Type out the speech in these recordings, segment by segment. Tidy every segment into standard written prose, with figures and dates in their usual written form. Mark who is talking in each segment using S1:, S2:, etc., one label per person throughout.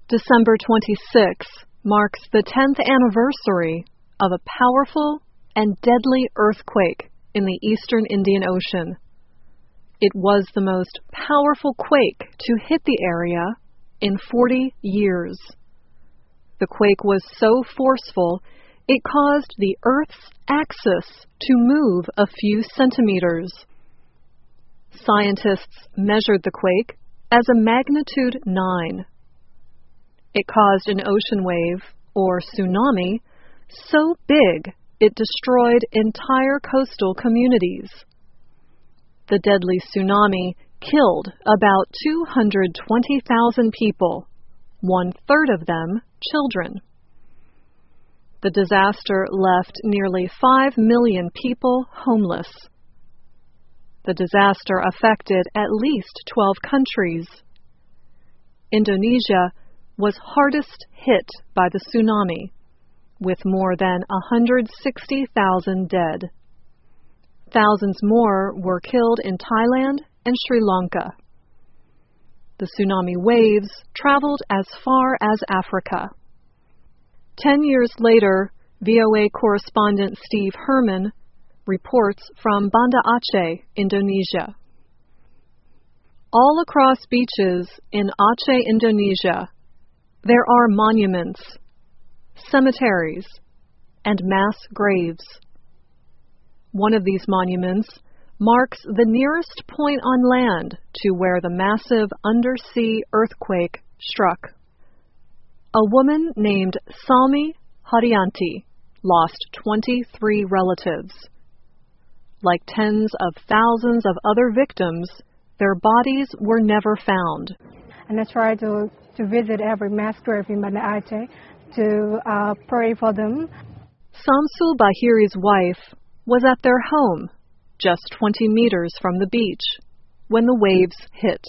S1: December 26 marks the 10th anniversary of a powerful and deadly earthquake in the eastern Indian Ocean. It was the most powerful quake to hit the area in 40 years. The quake was so forceful, it caused the Earth's axis to move a few centimeters. Scientists measured the quake as a magnitude 9. It caused an ocean wave, or tsunami, so big it destroyed entire coastal communities. The deadly tsunami killed about 220,000 people, 1/3 of them children. The disaster left nearly 5 million people homeless. The disaster affected at least 12 countries. Indonesia was hardest hit by the tsunami, with more than 160,000 dead. Thousands more were killed in Thailand and Sri Lanka. The tsunami waves traveled as far as Africa. 10 years later, VOA correspondent Steve Herman reports from Banda Aceh, Indonesia. All across beaches in Aceh, Indonesia, there are monuments, cemeteries, and mass graves. One of these monuments marks the nearest point on land to where the massive undersea earthquake struck. A woman named Salmi Haryanti lost 23 relatives. Like tens of thousands of other victims, their bodies were never found.
S2: And I try to visit every mass grave in Banda Aceh to pray for them.
S1: Samsul Bahiri's wife was at their home, just 20 meters from the beach, when the waves hit.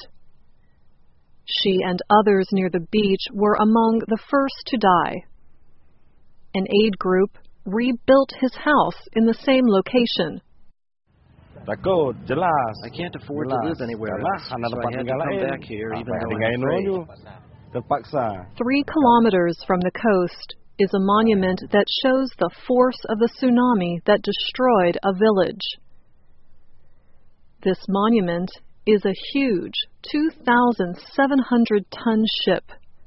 S1: She and others near the beach were among the first to die. An aid group rebuilt his house in the same location.
S3: Takut, jelas.
S4: I can't afford to live anywhere else, so I had to come back here even though I'm afraid.
S3: Terpaksa.
S1: 3 kilometers from the coast is a monument that shows the force of the tsunami that destroyed a village. This monument is a huge 2,700-ton ship,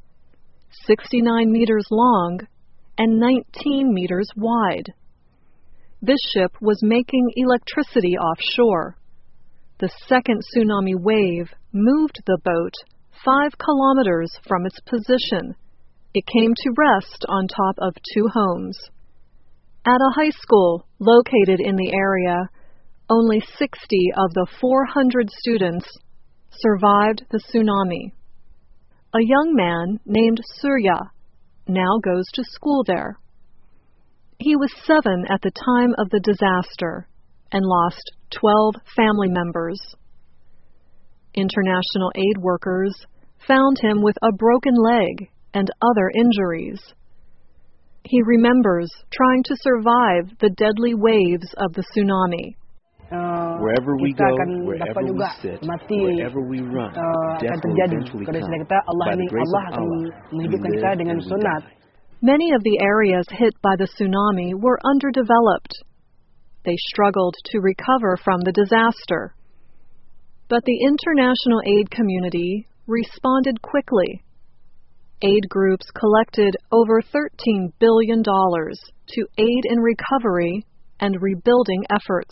S1: 69 meters long and 19 meters wide. This ship was making electricity offshore. The second tsunami wave moved the boat 5 kilometers from its position. It came to rest on top of 2 homes. At a high school located in the area, only 60 of the 400 students survived the tsunami. A young man named Surya now goes to school there. He was 7 at the time of the disaster and lost 12 family members. International aid workers found him with a broken leg and other injuries. He remembers trying to survive the deadly waves of the tsunami.
S4: Wherever we go, wherever we sit, wherever we run, death will eventually come. By the grace of Allah, we live and we die.
S1: Many of the areas hit by the tsunami were underdeveloped. They struggled to recover from the disaster. But the international aid community responded quickly. Aid groups collected over $13 billion to aid in recovery and rebuilding efforts.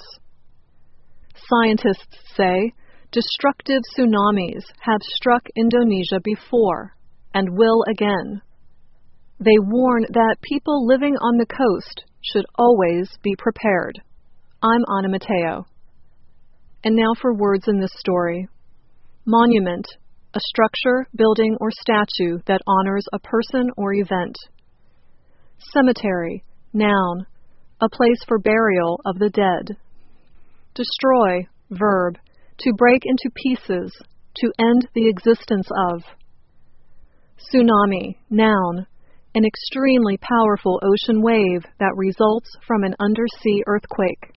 S1: Scientists say destructive tsunamis have struck Indonesia before and will again. They warn that people living on the coast should always be prepared. I'm Ana Mateo. And now for words in this story. Monument, a structure, building, or statue that honors a person or event. Cemetery, noun, a place for burial of the dead. Destroy, verb, to break into pieces, to end the existence of. Tsunami, noun, an extremely powerful ocean wave that results from an undersea earthquake.